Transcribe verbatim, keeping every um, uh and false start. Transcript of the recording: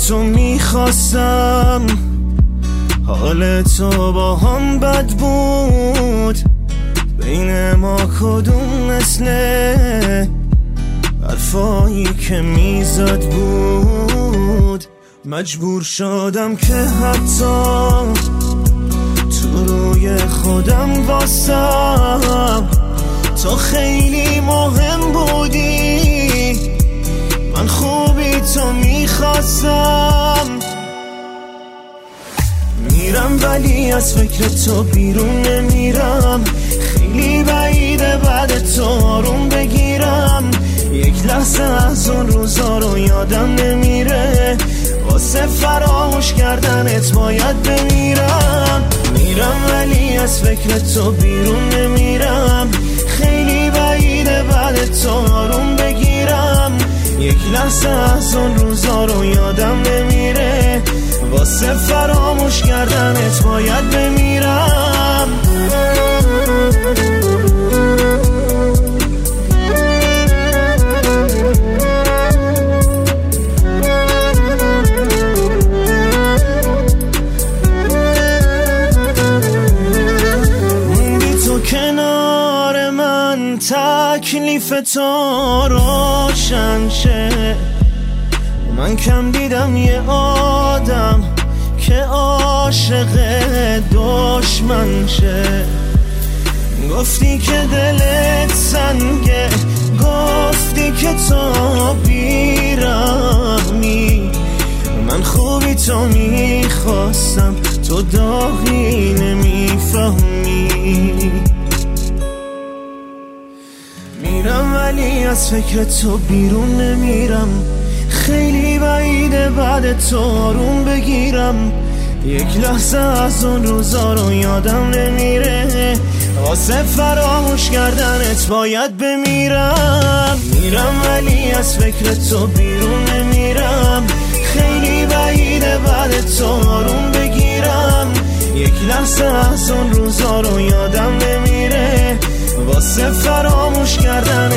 تو میخواستم، حال تو با هم بد بود، بین ما کدوم مثله حرفایی که میزد بود. مجبور شدم که حتی تو روی خودم واسم تو خیلی مهم بودی، من خوبی تو میخواستم. میرم ولی از فکر تو بیرون نمیرم، خیلی بعیده بعد تو آروم بگیرم. یک لحظه از اون روزا رو یادم نمیره، واسه فراموش کردنت باید بمیرم. میرم ولی از فکر تو بیرون نمیرم، خیلی بعیده بعد تو آروم بگیرم. یک لحظه از اون روزا رو یادم نمیره، واسه فراموش کردنت باید بمیرم. موندی تو کنار من، تکلیف تو روشن شه. من کم دیدم یه آدم که عاشق دشمن شه. گفتی که دلت سنگه، گفتی که تو بیرحمی، من خوبی تو میخواستم، تو داغی نمیفهمی. میرم ولی از فکر تو بیرون نمیرم، خیلی بعیده بعد تو آروم بگیرم. یک لحظه از اون روزا رو یادم نمیره، واسه فراموش کردنت باید بمیرم. میرم ولی از فکر تو بیرون نمیرم، خیلی بعیده بعد تو آروم بگیرم. یک لحظه از اون روزا رو یادم نمیره، واسه فراموش کردن